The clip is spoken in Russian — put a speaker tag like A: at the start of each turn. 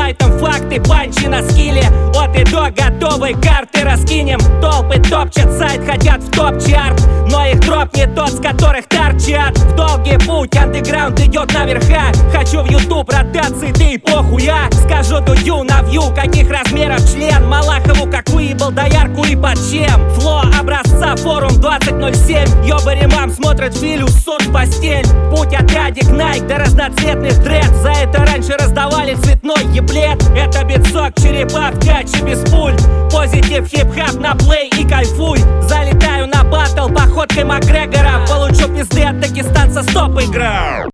A: сайтом факты, панчи на скилле. От и до готовые карты раскинем. Толпы топчат сайт, хотят в топ-чарт, но их дроп не тот, с которых торчат. В долгий путь андеграунд идет наверха. Хочу в ютуб ротации, ты и похуя. Скажу дую на вью, каких размеров член. Малахову как выебал доярку и под чем. Фло образца форум 2007. Ёбари мам смотрят филю, ссут в постель. Путь от радик Найк до разноцветных дред. За это раньше раздавали цветной еблет. Это битсок, черепа в каче без пуль. Позитив, хип-хап на плей и кайфуй. Залетаю на баттл походкой Макгрегора. Получу пизды от дагестанца, стоп игра.